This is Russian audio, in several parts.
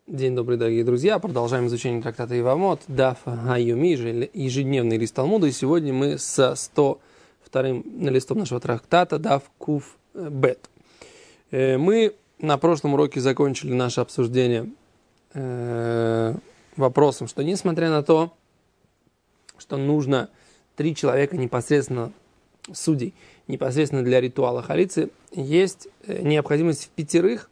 День добрый, дорогие друзья. Продолжаем изучение трактата Ивамот, Даф Хайюми, ежедневный лист Талмуда. И сегодня мы с 102-м листом нашего трактата Даф Куф Бет. Мы на прошлом уроке закончили наше обсуждение вопросом, что несмотря на то, что нужно 3 человека непосредственно судей, непосредственно для ритуала халицы, есть необходимость в 5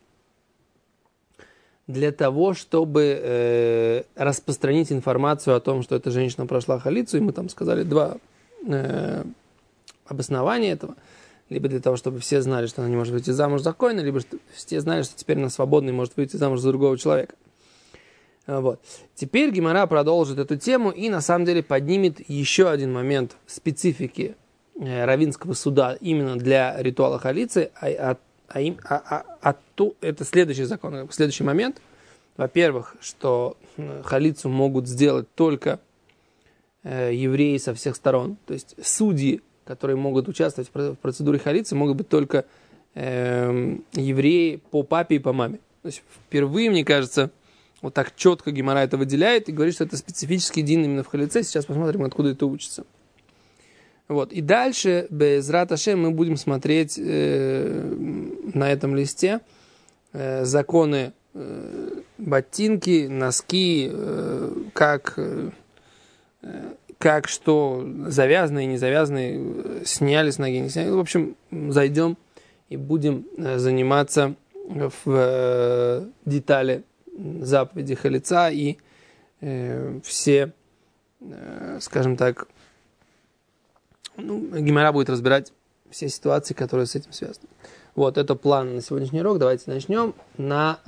для того, чтобы распространить информацию о том, что эта женщина прошла халицу, и мы там сказали 2 обоснования этого. Либо для того, чтобы все знали, что она не может выйти замуж за коэна, либо чтобы все знали, что теперь она свободна и может выйти замуж за другого человека. Вот. Теперь Гемара продолжит эту тему и на самом деле поднимет еще один момент специфики раввинского суда именно для ритуала халицы, это следующий закон, следующий момент. Во-первых, что халицу могут сделать только евреи со всех сторон. То есть судьи, которые могут участвовать в процедуре халицы, могут быть только евреи по папе и по маме. То есть впервые, мне кажется, вот так четко Гемара это выделяет и говорит, что это специфический дин именно в халице. Сейчас посмотрим, откуда это учится. Вот. И дальше, безрат Ашем, мы будем смотреть на этом листе законы ботинки, носки, как что завязанные, не завязанные, сняли с ноги, не сняли. В общем, зайдем и будем заниматься в детали заповеди халица и все, скажем так, Гемара будет разбирать все ситуации, которые с этим связаны. Вот, это план на сегодняшний урок. Давайте начнем на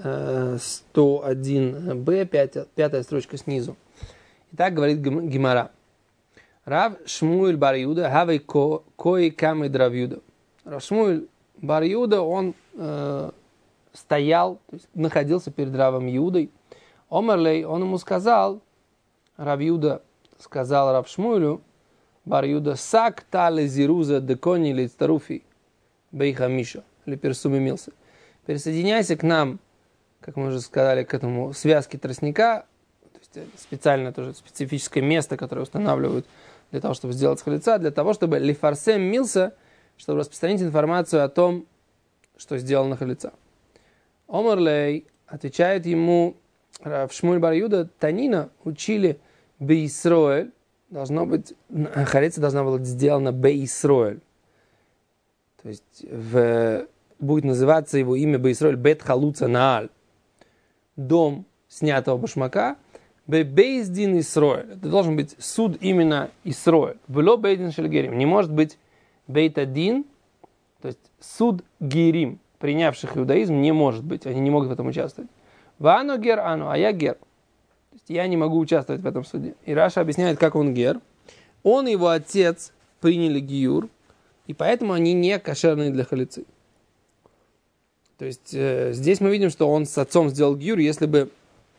101b, 5-я строчка снизу. Итак, говорит Гемара. Рав Шмуэль бар Юда, хавей кои камед Рав Юда. Рав Шмуэль бар Юда, он стоял, то есть находился перед Равом Юдой. Омерлей, он ему сказал, Рав Юда сказал Рав Шмуэлю, бар Юда, сак тале зируза декони лейцтаруфи бейха миша, или персумимился. Присоединяйся к нам, как мы уже сказали, к этому связке тростника, то есть специально тоже специфическое место, которое устанавливают для того, чтобы сделать халица, для того, чтобы лифарсем мился, чтобы распространить информацию о том, что сделано халица. Омарлей отвечает ему, в Шмуэль бар Юда, Танина учили бейсроэль, должно быть, халица должна была быть сделана бейсроэль. То есть будет называться его имя бейсроэль бет халуца нааль. Дом снятого башмака. Бейздин Исроэль. Это должен быть суд именно Исроэль. Было бейдин шельгерим. Не может быть бейт-один, то есть суд герим, принявших иудаизм, не может быть. Они не могут в этом участвовать. Вано гер ану, а я гер. То есть я не могу участвовать в этом суде. И Раша объясняет, как он гер. Он и его отец приняли гиюр, и поэтому они не кошерные для халицы. То есть здесь мы видим, что он с отцом сделал гиюр, если бы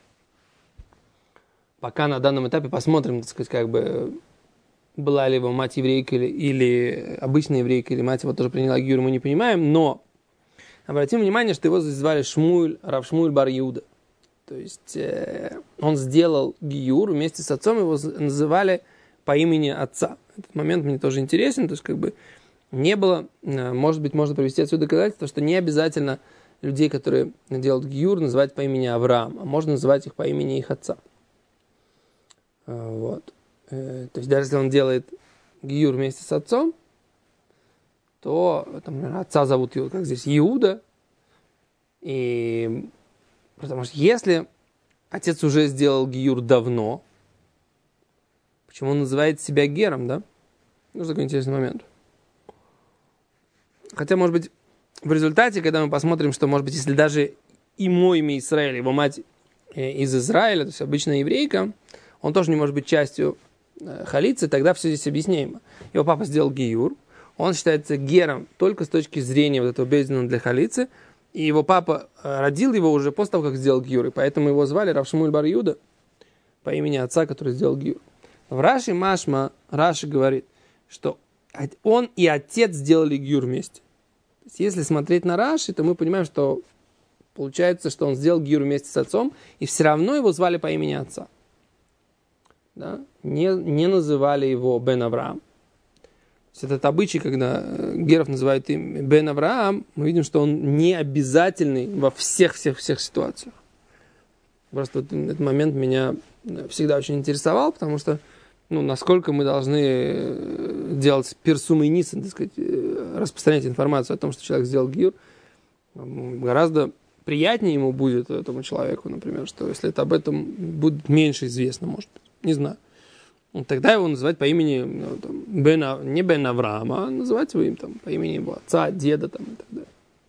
пока на данном этапе посмотрим, так сказать, как бы была ли его мать еврейка или обычная еврейка, или мать его тоже приняла гиюр, мы не понимаем, но обратим внимание, что его звали Шмуэль, Рав Шмуэль бар Юда. То есть он сделал гиюр, вместе с отцом его называли по имени отца. Этот момент мне тоже интересен, то есть как бы не было, может быть, можно привести отсюда доказательство, что не обязательно людей, которые делают гиюр, называть по имени Авраам, а можно называть их по имени их отца. Вот. То есть даже если он делает гиюр вместе с отцом, то там, отца зовут его, как здесь, Иуда, и потому что если отец уже сделал гиюр давно, почему он называет себя гером, да? Ну, такой интересный момент. Хотя, может быть, в результате, когда мы посмотрим, что, может быть, если даже и мой имя Исраэль, его мать из Израиля, то есть обычная еврейка, он тоже не может быть частью халицы, тогда все здесь объясняемо. Его папа сделал гиюр, он считается гером только с точки зрения вот этого бейздина для халицы, и его папа родил его уже после того, как сделал гиюр, и поэтому его звали Рав Шмуэль бар Юда по имени отца, который сделал гиюр. В Раши Машма, Раши говорит, что он и отец сделали гиюр вместе. То есть, если смотреть на Раши, то мы понимаем, что получается, что он сделал гиюр вместе с отцом, и все равно его звали по имени отца. Да? Не называли его Бен Авраам. То есть этот обычай, когда геров называют им Бен Авраам, мы видим, что он не обязательный во всех ситуациях. Просто этот момент меня всегда очень интересовал, потому что насколько мы должны делать персум и нисан, так сказать, распространять информацию о том, что человек сделал гиюр, гораздо приятнее ему будет, этому человеку, например, что если это об этом будет меньше известно, может быть, не знаю. Тогда его называть по имени не Бен Авраама, а называть его им по имени его отца, деда и так далее.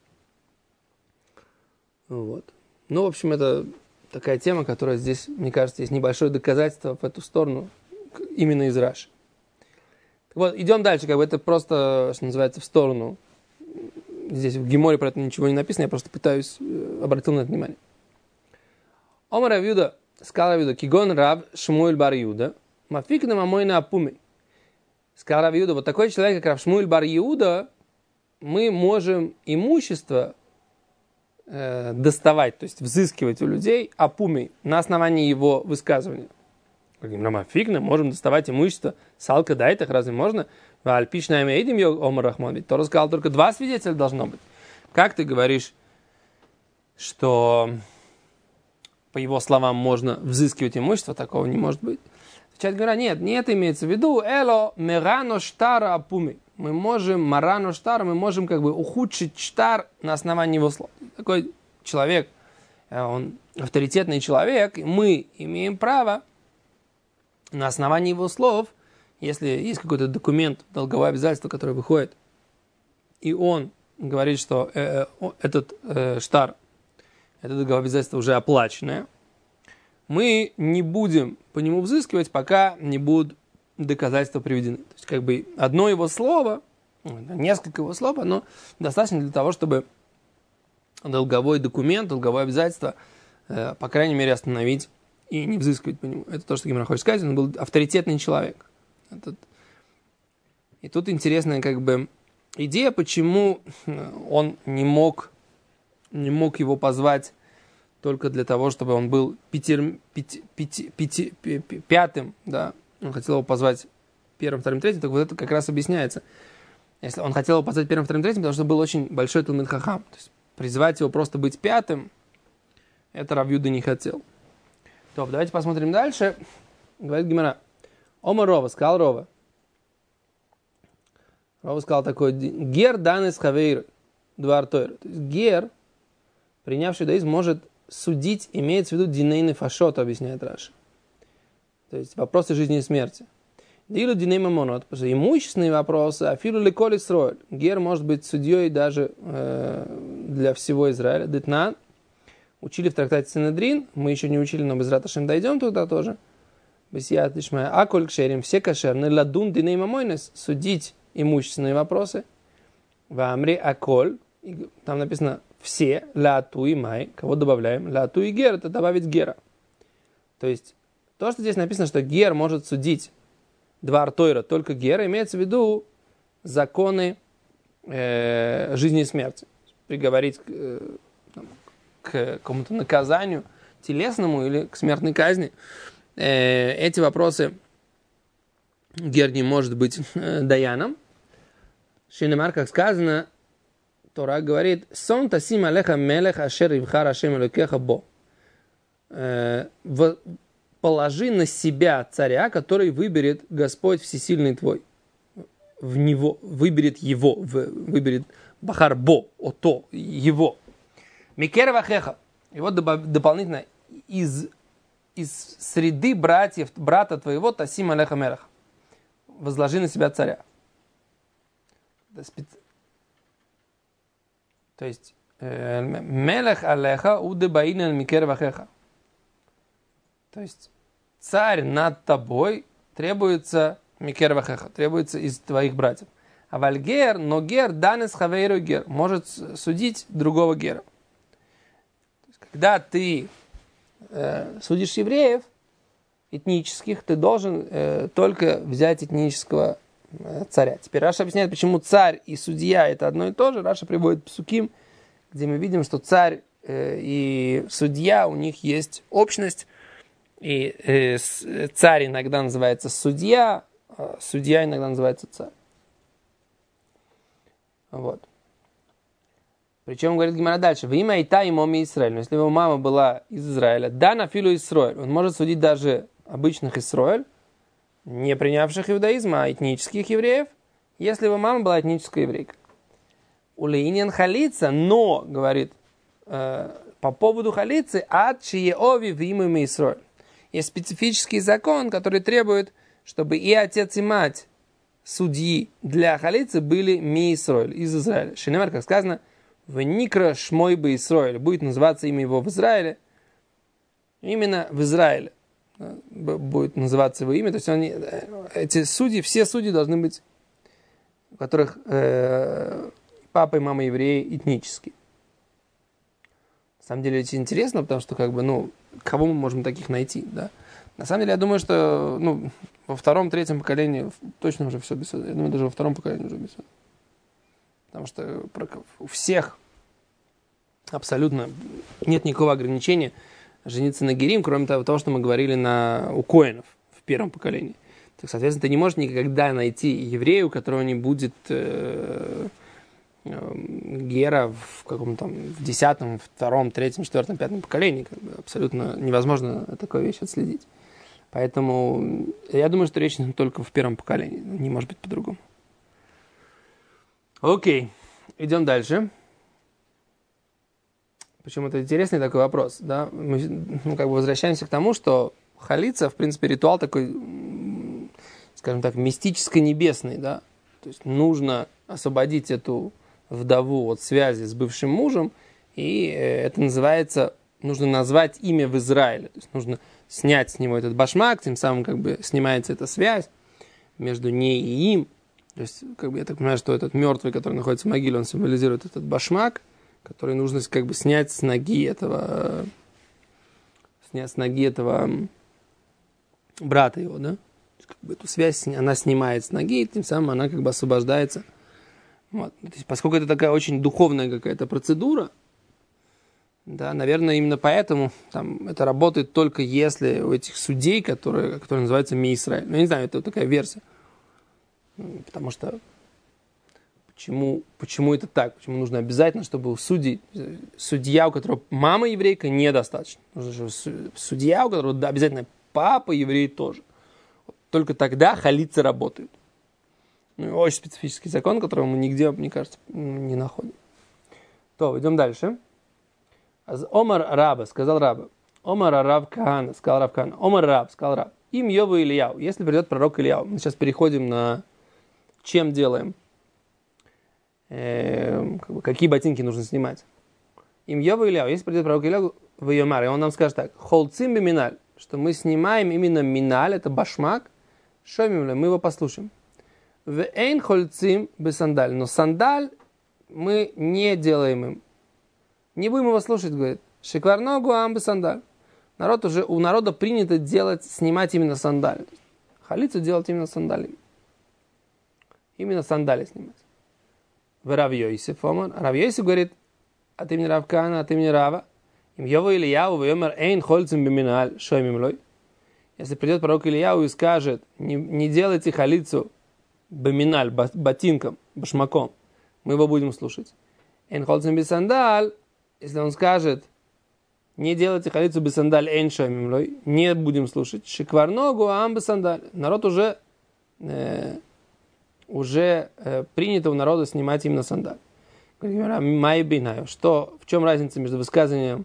Вот. В общем, это такая тема, которая здесь, мне кажется, есть небольшое доказательство в эту сторону, именно из Раши. Вот, идем дальше, это просто, что называется, в сторону. Здесь в Геморе про это ничего не написано, я просто пытаюсь, обратил на это внимание. Омар Рав Юда, сказал Рав Юда, кигон Рав Шмуэль бар Юда, мафикна мамойна апуми. Сказал Рав Юда, вот такой человек, как Рав Шмуэль бар Юда, мы можем имущество доставать, то есть взыскивать у людей апуми на основании его высказывания. Мафикна, можем доставать имущество с алкадайтах, разве можно? Альпишнаем эйдим омар рахман. Ведь Тора сказал, только 2 свидетеля должно быть. Как ты говоришь, что по его словам можно взыскивать имущество, такого не может быть? Отвечает, говоря, нет, не это имеется в виду. Эло мерано штара апуми. Мы можем, марано штара, мы можем ухудшить штар на основании его слов. Такой человек, он авторитетный человек, и мы имеем право на основании его слов, если есть какой-то документ, долговое обязательство, которое выходит, и он говорит, что этот штар, это долговое обязательство уже оплаченное, мы не будем по нему взыскивать, пока не будут доказательства приведены. То есть, одно его слово, несколько его слов, оно достаточно для того, чтобы долговой документ, долговое обязательство, по крайней мере, остановить и не взыскивать по нему. Это то, что Гемара хочет сказать. Он был авторитетный человек. И тут интересная идея, почему он не мог его позвать только для того, чтобы он был пятым, да. Он хотел его позвать первым, вторым, третьим, так вот это как раз объясняется. Если он хотел его позвать первым, вторым, третьим, потому что был очень большой Талмид Хахам. То есть призывать его просто быть пятым, это Рав Юда не хотел. То, давайте посмотрим дальше. Говорит Гемара. Омар Рова, сказал Рова. Рова сказал такой, гер данес хавейр двар тойр. То есть гер, принявший иудаизм, может судить, имеется в виду динейный фашот, объясняет Раши. То есть вопросы жизни и смерти. Дилу диней мамонот, потому что имущественные вопросы, афилу леколи строят. Гер может быть судьей даже для всего Израиля. Детнан. Учили в трактате Синедрин, мы еще не учили, но без раташем дойдем туда тоже. Бесият лишмая. А коль кшерим, все кошерны, ладун диней мамойнес, судить имущественные вопросы. Вамри аколь, там написано все, лату и май, кого добавляем? Лату и гер, это добавить гера. То есть, то, что здесь написано, что гер может судить двар тойра, только гера, имеется в виду законы жизни и смерти. Приговорить к какому-то наказанию телесному или к смертной казни. Эти вопросы гер не может быть даяном. Шинемар, как сказано, Тора говорит, «Сон тасим алеха мелех ашер ивхар ашем элокеха бо». Положи на себя царя, который выберет Господь Всесильный твой. В него, выберет его, выберет бахар бо, ото, его. Микер вахеха. И вот дополнительно из среды брата твоего тасим алеха мелех. Возложи на себя царя. То есть, мелех алеха удебаинен микер вахеха. То есть, царь над тобой требуется микер вахеха, требуется из твоих братьев. А вальгер, но гер, данес хавейру гер, может судить другого гера. Когда ты судишь евреев этнических, ты должен только взять этнического царя. Теперь Раша объясняет, почему царь и судья это одно и то же. Раша приводит псуким, где мы видим, что царь и судья, у них есть общность, и царь иногда называется судья, а судья иногда называется царь. Вот. Причем, говорит Гемара дальше, «Во имя Ита и моми Исраэль». Если его мама была из Израиля, да, на филу Исраэль. Он может судить даже обычных Исраэль, не принявших иудаизма, а этнических евреев, если его мама была этническая еврейка. Улейнин халица, но, говорит, по поводу халицы, ад чиеови в имя Исраэль. Есть специфический закон, который требует, чтобы и отец, и мать судьи для халицы были ми Исраэль, из Израиля. Шинемар, как сказано, в Никра Шмой бы Исраэль, будет называться имя его в Израиле, именно в Израиле будет называться его имя. То есть эти судьи, все судьи должны быть, у которых папа и мама евреи этнические. На самом деле это интересно, потому что кого мы можем таких найти, да? На самом деле я думаю, что во втором-третьем поколении точно уже все без суда. Я думаю, даже во втором поколении уже без суда. Потому что у всех абсолютно нет никакого ограничения жениться на герим, кроме того, что мы говорили у коэнов в первом поколении. Так, соответственно, ты не можешь никогда найти еврея, у которого не будет гера в каком-то в 10-м, 2-м, 3-м, 4-м, 5-м поколении. Абсолютно невозможно такую вещь отследить. Поэтому я думаю, что речь только в первом поколении. Не может быть по-другому. Окей, идем дальше. Почему это интересный такой вопрос, да? Мы возвращаемся к тому, что халица, в принципе, ритуал такой, скажем так, мистическо-небесный, да? То есть нужно освободить эту вдову от связи с бывшим мужем, и это называется, нужно назвать имя в Израиле. То есть нужно снять с него этот башмак, тем самым снимается эта связь между ней и им. То есть, я так понимаю, что этот мертвый, который находится в могиле, он символизирует этот башмак, который нужно снять с ноги этого брата его, да? Эту связь она снимает с ноги, и тем самым она освобождается. Вот. То есть, поскольку это такая очень духовная какая-то процедура, да, наверное, именно поэтому это работает только если у этих судей, которые называются Ми-Исраэль. Я не знаю, это такая версия. Потому что почему это так? Почему нужно обязательно, чтобы у судья, у которого мама еврейка, недостаточно. Нужно, чтобы судья, у которого обязательно папа еврей тоже. Только тогда халицы работают. Очень специфический закон, которого мы нигде, мне кажется, не находим. То, идем дальше. Омар Раба, сказал Раба. Омар Рав Кахана, сказал Рав Кахана. Омар Раб, сказал Раб. Им Йову Ильяу. Если придет пророк Ильяу. Мы сейчас переходим на чем делаем. Какие ботинки нужно снимать. Им Йову Ильяу. Если придет пророк Ильяу в Йомар, и он нам скажет так. Холцим би миналь. Что мы снимаем именно миналь, это башмак. Шомим, мы его послушаем. В эйн хольцим би сандаль. Но сандаль мы не делаем им. Не будем его слушать, говорит. Шикварногу амбы сандаль. У народа принято снимать именно сандали. Халицу делать именно сандали. Именно сандали снимать. В Рав Йосеф Омар. Рав Йосеф говорит от имени Рав Кахана, от имени Рава. Им Йову Ильяу в Йомар эйн хольцим биминаль шоймим лой. Если придет пророк Ильяу и скажет, не делайте халицу биминаль, ботинком, башмаком, мы его будем слушать. Эйн хольцим бисандаль. Если он скажет, не делайте халицу бисандаль эйн шоймим лой, не будем слушать. Шикварногу ам бисандаль. Народ уже принято у народа снимать именно сандаль. Что, в чем разница между высказыванием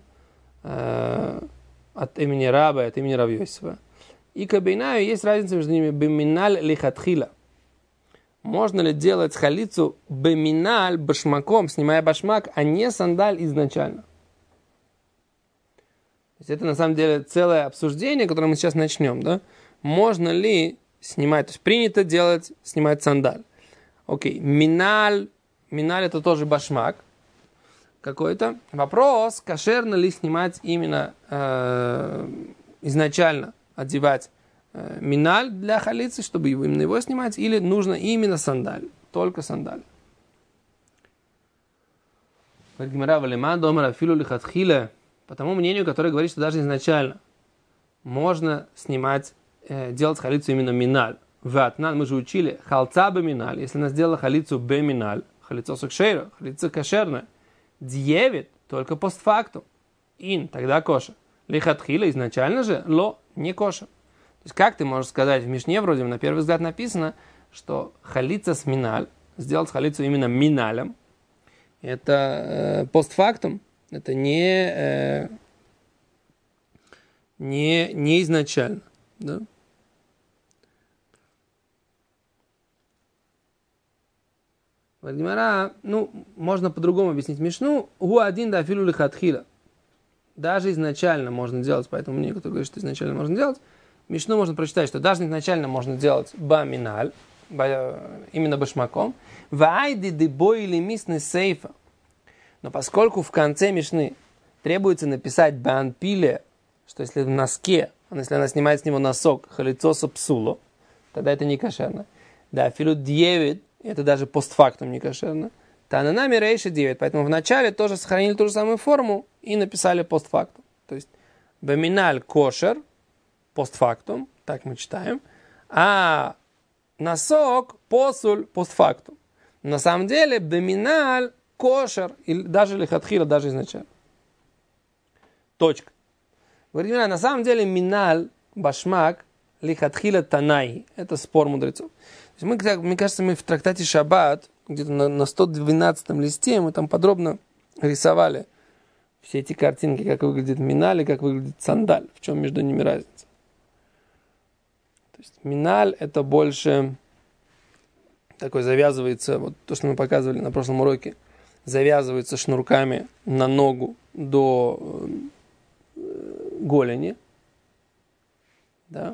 от имени Раба и от имени Рав Йосефа? И кабейнаю есть разница между ними. Беминаль лихатхила. Можно ли делать халицу беминаль башмаком, снимая башмак, а не сандаль изначально? То есть это на самом деле целое обсуждение, которое мы сейчас начнем, да? Можно ли снимать, то есть принято снимать сандаль. Окей, миналь это тоже башмак какой-то. Вопрос, кошерно ли снимать именно изначально одевать миналь для халицы, чтобы именно его снимать, или нужно именно сандаль, только сандаль. Гимара валиман домара филу лихатхиле. По тому мнению, которое говорит, что даже изначально можно снимать, делать халицу именно миналь. Мы же учили халца бе миналь. Если она сделала халицу бе миналь, халицу сукшейра, халицу кошерная, дьевит только постфактум. Ин, тогда кошер. Лихатхила изначально же ло, не кошер. То есть как ты можешь сказать, в Мишне вроде на первый взгляд написано, что халица с миналь, сделать халицу именно миналем, это постфактум, это не изначально. Да? Гимара, можно по-другому объяснить Мишну. Гу один да филу лихатхила. Даже изначально можно делать, поэтому мне кто говорит, что изначально можно делать. Мишну можно прочитать, что даже изначально можно делать ба миналь, именно башмаком. Вайди дебой или мисны сейфа. Но поскольку в конце Мишны требуется написать банпиле, что если в носке, если она снимает с него носок, халицоса псуло, тогда это не кошерно. Да, филу 9, это даже постфактум не кошерно. Тананами рейши 9, поэтому в начале тоже сохранили ту же самую форму и написали постфактум. То есть баминаль кошер, постфактум, так мы читаем, а носок посуль постфактум. На самом деле баминаль кошер, или даже лихатхила, даже изначально. Точка. Говорит, на самом деле миналь, башмак, лихатхила танай. Это спор мудрецов. Мне кажется, мы в трактате Шаббат, где-то на 112 листе, мы там подробно рисовали все эти картинки, как выглядит миналь и как выглядит сандаль, в чем между ними разница. То есть миналь это больше такой завязывается, вот то, что мы показывали на прошлом уроке, завязывается шнурками на ногу до голени, да.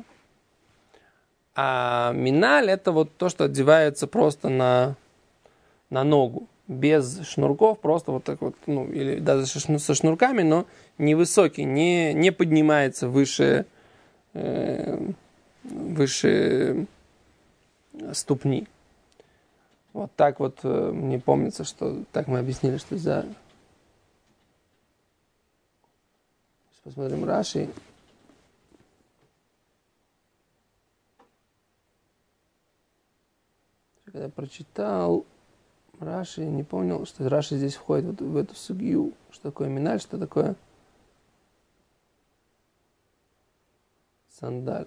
А миналь это вот то, что одевается просто на ногу, без шнурков, просто вот так вот, или даже со шнурками, но невысокий, не поднимается выше ступни. Вот так вот мне помнится, что так мы объяснили, что за... Сейчас посмотрим Раши. Когда я прочитал Раши, не понял, что Раши здесь входит вот в эту сугью. Что такое миналь, что такое сандаль.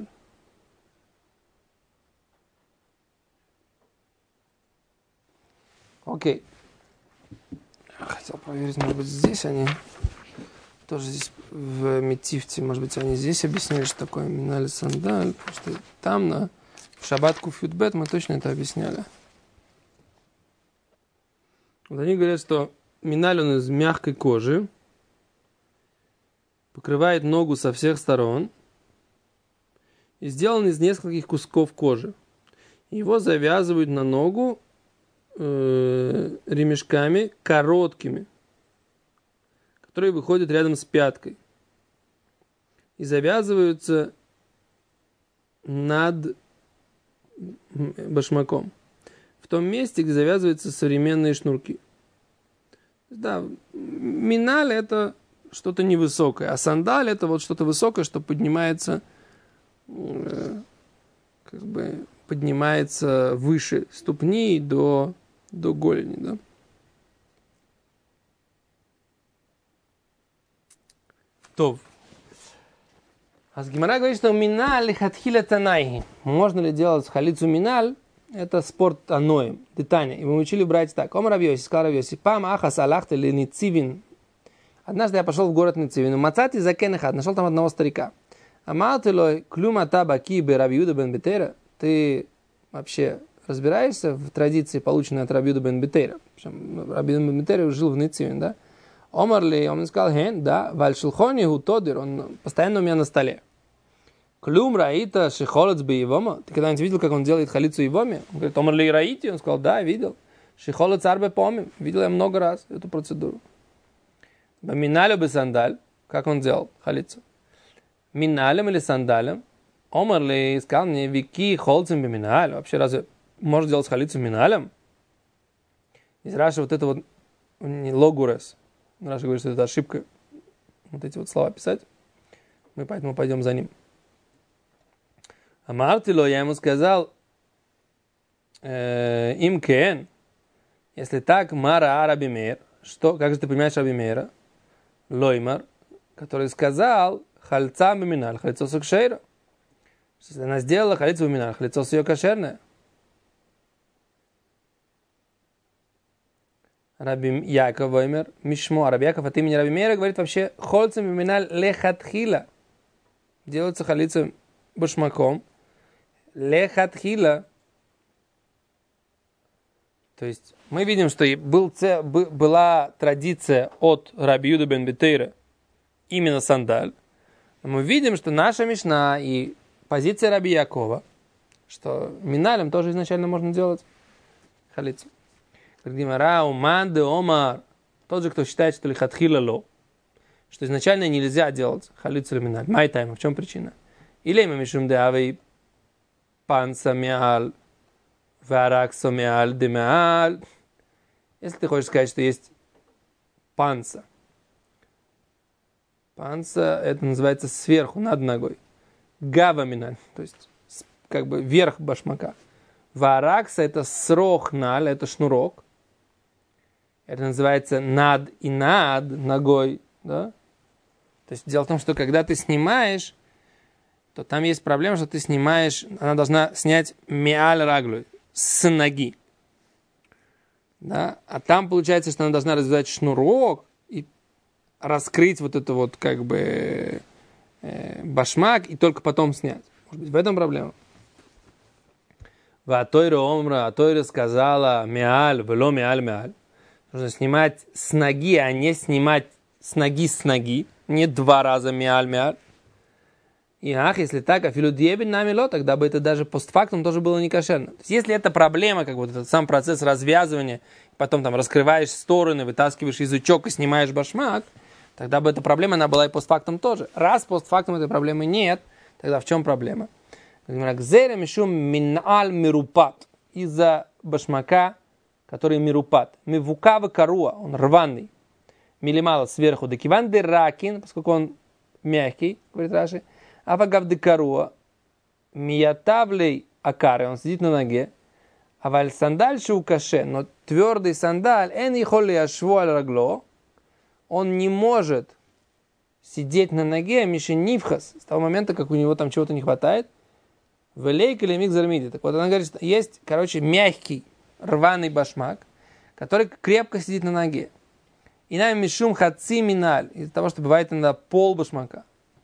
Окей. Хотел проверить, может быть, здесь они... Тоже здесь в Метифте, может быть, они здесь объяснили, что такое миналь и сандаль. Потому что там в Шаббат Куфьютбет мы точно это объясняли. Вот они говорят, что миналь он из мягкой кожи, покрывает ногу со всех сторон и сделан из нескольких кусков кожи. Его завязывают на ногу ремешками короткими, которые выходят рядом с пяткой и завязываются над башмаком, в том месте, где завязываются современные шнурки. Да, миналь это что-то невысокое, а сандаль это вот что-то высокое, что поднимается поднимается выше ступни до голени, да. То. А с Гимара говорит, что миналь хатхиля танайхи. Можно ли делать халицу миналь? Это спорт аноем, детание. И мы учили брать так. Омар Рав Йоси, сказал Рав Йоси, пам ахас алахте ли ницивин. Однажды я пошел в город Ницивин. Мацати закенехат, нашел там одного старика. Амалтилой клюма табаки бе Рав Юда бен Бетейра. Ты вообще разбираешься в традиции, полученной от Рав Юда бен Бетейра? Рав Юда бен Бетейра жил в Ницивин, да? Омар ли, он сказал, да, вальшилхони гутодир, он постоянно у меня на столе. Клюм раита шихолец бы ивома. Ты когда-нибудь видел, как он делает халицу ивоме? Он говорит, омар ли раити? Он сказал, да, видел. Шихолец арбе помим. Видел я много раз эту процедуру. Миналю бы сандаль. Как он делал халицу? Миналем или сандалем? Омар ли сказал мне, вики холцем бы миналь. Вообще разве можно делать халицу миналем? Из Раши вот это вот логурес. Раша говорит, что это ошибка. Вот эти вот слова писать. Мы поэтому пойдем за ним. А Мартило, я ему сказал, им кен, если так, мара Раби Меир, что, как же ты понимаешь Раби Меира? Лоймар, который сказал, хальца биминаль, хальцо сукшейра. Если она сделала халицу биминаль, хальцо ее кошерное. Раби Яков воймер, мишмо, Раби Яков от имени Раби Меира говорит вообще, хольцем биминаль лехатхила. Делается халицу башмаком. Лехатхила. То есть мы видим, что была традиция от Раби Юда бен Бетейра именно сандаль. Мы видим, что наша мишна и позиция Раби Якова, что миналем тоже изначально можно делать халицу. Тот же, кто считает, что лихатхила ло, что изначально нельзя делать халицу или миналь. Майтайма, в чем причина? Или мы мишум деавей панса миал вараксо миал демиал. Если ты хочешь сказать, что есть панса. Панса, это называется сверху, над ногой. Гава миналь, то есть как бы верх башмака. Варакса это срохналь, это шнурок. Это называется над и над ногой, да? То есть дело в том, что когда ты снимаешь, то там есть проблема, что ты снимаешь, она должна снять миаль раглю, с ноги. Да? А там получается, что она должна развязать шнурок и раскрыть вот это вот как бы башмак и только потом снять. Может быть, в этом проблема. А Тойра сказала миаль, вело миаль миаль. Нужно снимать с ноги, а не снимать с ноги. Не два раза миаль. И если так, афилу диебин намило, тогда бы это даже постфактум тоже было некошерно. То есть, если это проблема, как вот этот сам процесс развязывания, потом там раскрываешь стороны, вытаскиваешь язычок и снимаешь башмак, тогда бы эта проблема, она была и постфактум тоже. Раз постфактум этой проблемы нет, тогда в чем проблема? Из-за башмака, который мирупат. Мивукава каруа, он рваный. Милимала сверху. Декиван де ракин, поскольку он мягкий, говорит Раши. Авагав де каруа. Миятавлей акары, он сидит на ноге. Аваль сандаль шукаше, но твердый сандаль, эн ихолли ашвуаль рагло, он не может сидеть на ноге, миши нивхас, с того момента, как у него там чего-то не хватает. Велейк или микзармиди. Так вот, она говорит, что есть, мягкий, рваный башмак, который крепко сидит на ноге. И нам мишум хаци миналь, из-за того, что бывает иногда пол башмака.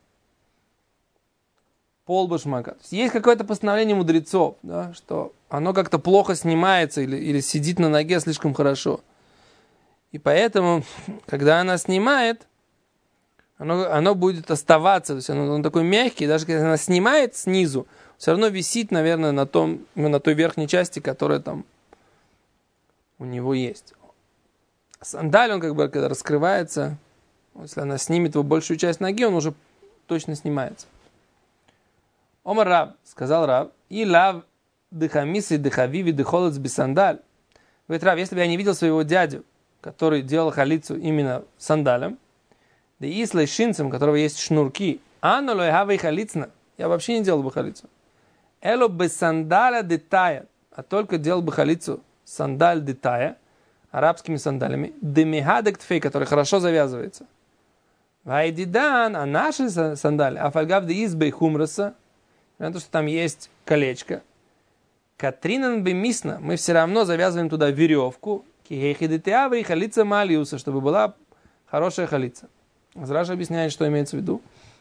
Пол башмака. То есть какое-то постановление мудрецов, да, что оно как-то плохо снимается или сидит на ноге слишком хорошо. И поэтому, когда она снимает, оно будет оставаться. То есть оно такой мягкий, даже когда она снимает снизу, все равно висит, наверное, на той верхней части, которая там у него есть. Сандаль, он когда раскрывается, если она снимет его большую часть ноги, он уже точно снимается. Омар Рав, сказал Рав, и лав дыхамисы дыхавиви дыхолец бисандаль. Говорит Рав, если бы я не видел своего дядю, который делал халицу именно сандалем, да и с лейшинцем, у которого есть шнурки, анно лойхавай халицна, я вообще не делал бы халицу. Эло без сандаля детая, а только делал бы халицу сандаль детая, арабскими сандалями, демихадек тфей, который хорошо завязывается. Вайдидан, а наши сандали, афальгав де избей хумраса, то, что там есть колечко, катринан бемисна, мы все равно завязываем туда веревку, кихейхи детеаври халица малиуса, чтобы была хорошая халица. Раша объясняет, что имеется в виду.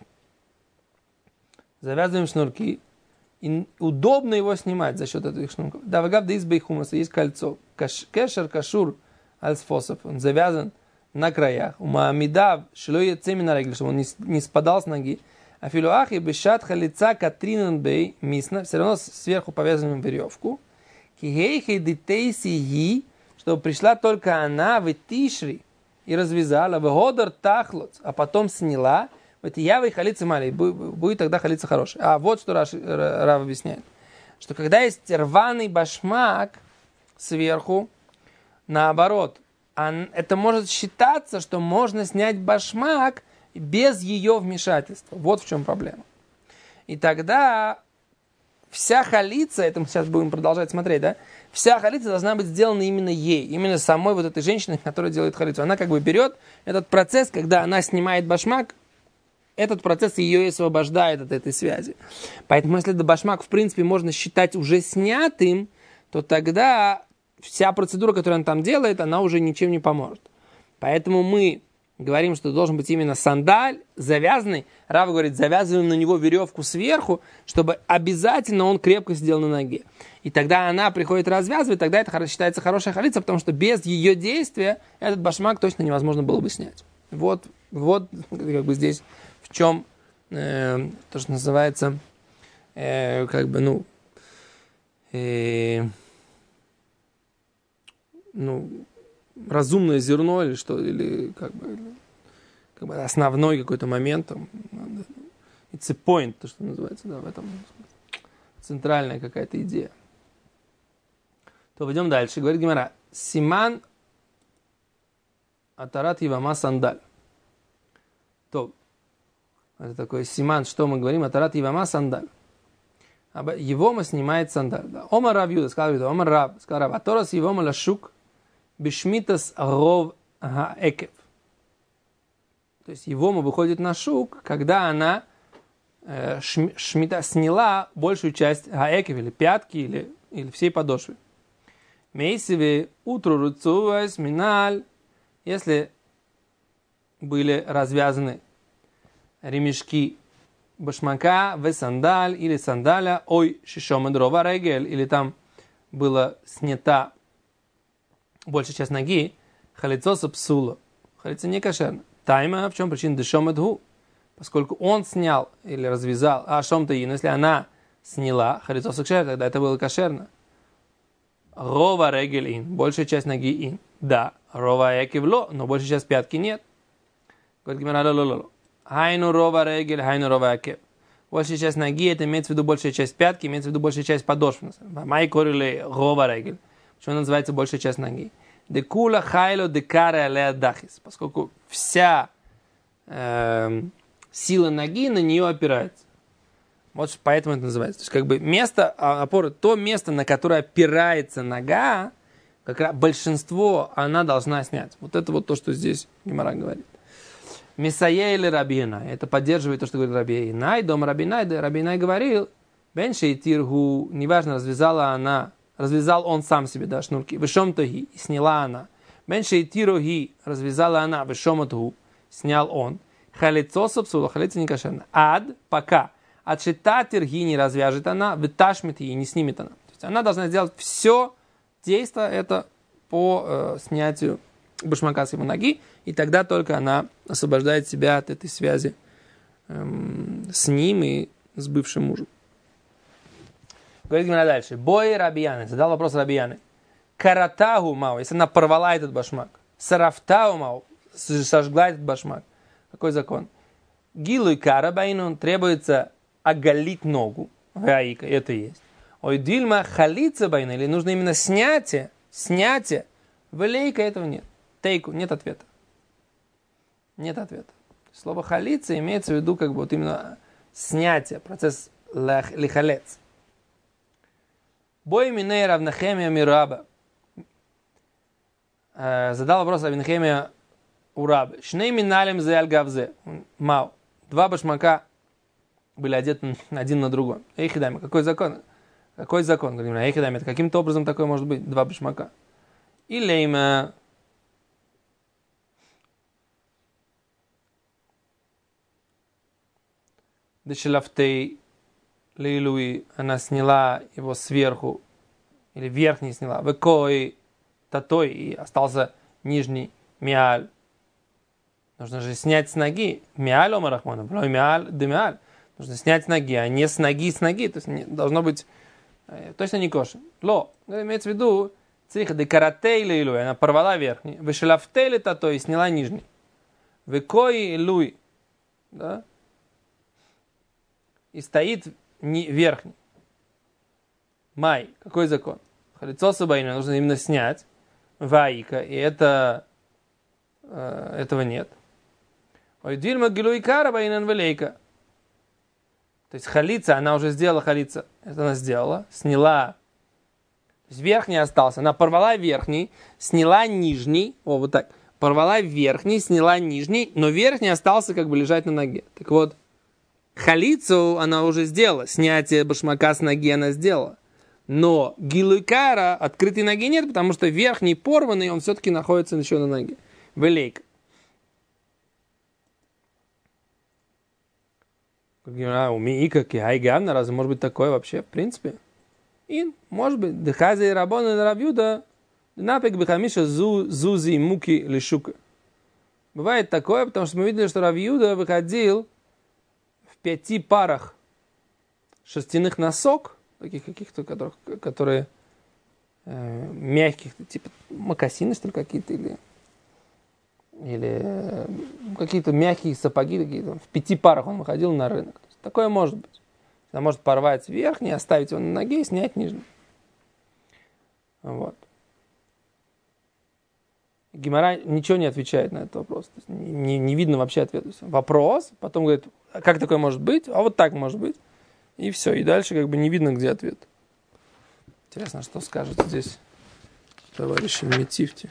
Завязываем шнурки, и удобно его снимать за счет этих шнурков. Давагав да избей хумраса, есть кольцо. Кешер кашур альсфосов, он завязан на краях. У маамидав шлоя цемина регли, чтобы он не спадал с ноги. А филуахи бешат халица катринан бей мисна, все равно сверху повязываем веревку. Кихейхи дитейси, чтобы пришла только она в тишри и развязала, в годар тахлоц, а потом сняла. Вот явой халица мали, будет тогда халица хорошая. А вот что Рав объясняет. Что когда есть рваный башмак сверху, наоборот, это может считаться, что можно снять башмак без ее вмешательства. Вот в чем проблема. И тогда вся халица, это мы сейчас будем продолжать смотреть, да? Вся халица должна быть сделана именно ей, именно самой вот этой женщиной, которая делает халицу. Она как бы берет этот процесс, когда она снимает башмак, этот процесс ее и освобождает от этой связи. Поэтому если этот башмак, в принципе, можно считать уже снятым, то тогда вся процедура, которую он там делает, она уже ничем не поможет. Поэтому мы говорим, что должен быть именно сандаль завязанный. Рав говорит, завязываем на него веревку сверху, чтобы обязательно он крепко сидел на ноге. И тогда она приходит развязывать, тогда это считается хорошая халица, потому что без ее действия этот башмак точно невозможно было бы снять. Вот как бы здесь в чем то, что называется разумное зерно или что, или как бы основной какой-то момент, it's a point, то, что называется, да, в этом центральная какая-то идея. То пойдем дальше. Говорит Гемара, симан атарат явама сандаль. То, это такой симан, что мы говорим, атарат явама сандаль. Евома снимает сандаль. Да. Омар Рав Юда, сказал Омар Рав, аторас евома лашук бешмитас ров гаэкев. То есть евома выходит на шук, когда она сняла большую часть гаэкев, или пятки, или всей подошвы. Мейсиве утру руцувайс миналь, если были развязаны ремешки башмака, в сандаль или сандаля, ой, шишом дрова регель, или там была снята большая часть ноги, халицоса псула, халица не кошерна. Тайма, в чем причина дешом эдгу? Поскольку он снял или развязал, а шом-то ин, если она сняла халицоса кшер, тогда это было кошерно. Рова регель ин, большая часть ноги ин. Да, рова экивло, но большая часть пятки нет. Говорит Гемара, ло. Хайну рова регель, хайну рова экив. Большая часть ноги, это имеется в виду большая часть пятки, имеется в виду большая часть подошвы. Май корили рова регель. Почему называется большая часть ноги? Декула хайло декаре алея дахис. Поскольку вся сила ноги на нее опирается. Вот поэтому это называется. То есть как бы место опоры, то место, на которое опирается нога, как раз большинство она должна снять. Вот это вот то, что здесь Гемара говорит. Мисае или Рабина. Это поддерживает то, что говорит Раби Инай. Дом Раби Инай. Раби Инай говорил, беншей тиргу, неважно, развязал он сам себе, да, шнурки. Вышом тоги, и сняла она. Беншей тироги, развязала она. Вышом тогу, снял он. Халицо псула, халица не кошерна. Ад, пока. Отшита тирги не развяжет она, выташмит и не снимет она. То есть она должна сделать все действие это по снятию башмака с его ноги, и тогда только она освобождает себя от этой связи с ним и с бывшим мужем. Говорит Гемара дальше. Бой Рабияны. Задал вопрос Рабияны. Каратагу мау, если она порвала этот башмак. Сарафтау мау, сожгла этот башмак. Какой закон? Гилу и карабайну требуется оголить ногу. Гаика, это есть. Ой, дильма халица байна, или нужно именно снятие. Влейка этого нет. Тейку, нет ответа. Нет ответа. Слово халица имеется в виду как бы вот именно снятие, процесс лихалец. Бой миней равнахемия мираба. Задал вопрос Раби Нехемия у Рабы. Шней миналем зе аль-гавзе. Мау. Два башмака были одеты один на другой. Эйхидами. Какой закон? Какой закон? Говорим, эйхидами. Это каким-то образом такое может быть? Два башмака. Или имя Дешелафтей Лейлуи, она сняла его сверху, или верхний сняла, векой татой, и остался нижний миаль. Нужно же снять с ноги. Миаль омар рахмана, миаль де миаль. Нужно снять с ноги, а не с ноги. То есть должно быть точно не кошер. Ло, имеется в виду, цриха де каратей лейлуи, она порвала верхний, вешелафтей татой, сняла нижний. Векой луи, да? И стоит верхний. Май. Какой закон? Халицо сабайна нужно именно снять. ваика, и этого нет. Ой, дильма гилуикара баинан велейка. То есть халица, она уже сделала халица. Это она сделала, сняла. То есть верхний остался. Она порвала верхний, сняла нижний. О, вот так. Порвала верхний, сняла нижний, но верхний остался как бы лежать на ноге. Так вот, халицу она уже сделала. Снятие башмака с ноги она сделала. Но гилуикара открытой ноги нет, потому что верхний порванный, он все-таки находится еще на ноге. Велейка. У Миика Кихайгавна, разве может быть такое вообще, в принципе? И, может быть, Дехази и Рабона и Равьюда, напек бихамиша зузи муки лишука. Бывает такое, потому что мы видели, что Равьюда выходил в 5 парах шерстяных носок, таких каких-то, которые мягких, типа мокасины, что ли, какие-то, или какие-то мягкие сапоги, такие, в 5 парах он выходил на рынок. Такое может быть. Она может порвать верхний, оставить его на ноге и снять нижний. Вот. Гемара ничего не отвечает на этот вопрос. То есть не видно вообще ответа. Вопрос, потом говорит, как такое может быть? А вот так может быть. И все. И дальше как бы не видно, где ответ. Интересно, что скажет здесь товарищ Метифти.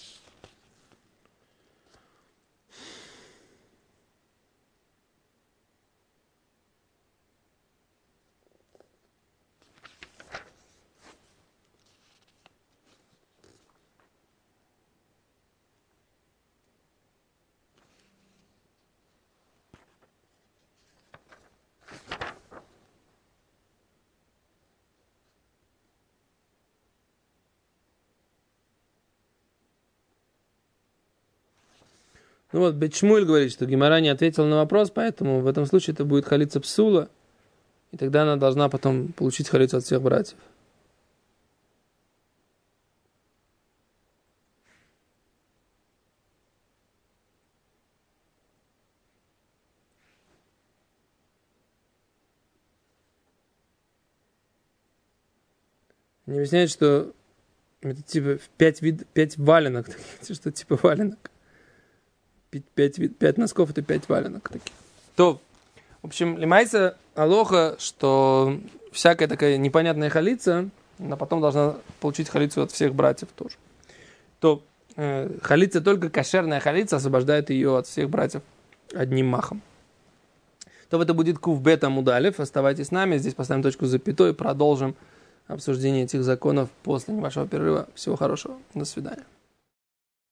Ну вот, Бейт Шмуэль говорит, что Гемара не ответила на вопрос, поэтому в этом случае это будет халица псула, и тогда она должна потом получить халицу от всех братьев. Они объясняют, что это типа 5 валенок, что типа валенок. 5 носков это 5 валенок таких. То, в общем, лимайса алоха, что всякая такая непонятная халица, она потом должна получить халицу от всех братьев тоже. То халица, только кошерная халица освобождает ее от всех братьев одним махом. То это будет кув бета мудалев. Оставайтесь с нами, здесь поставим точку с запятой и продолжим обсуждение этих законов после небольшого перерыва. Всего хорошего, до свидания.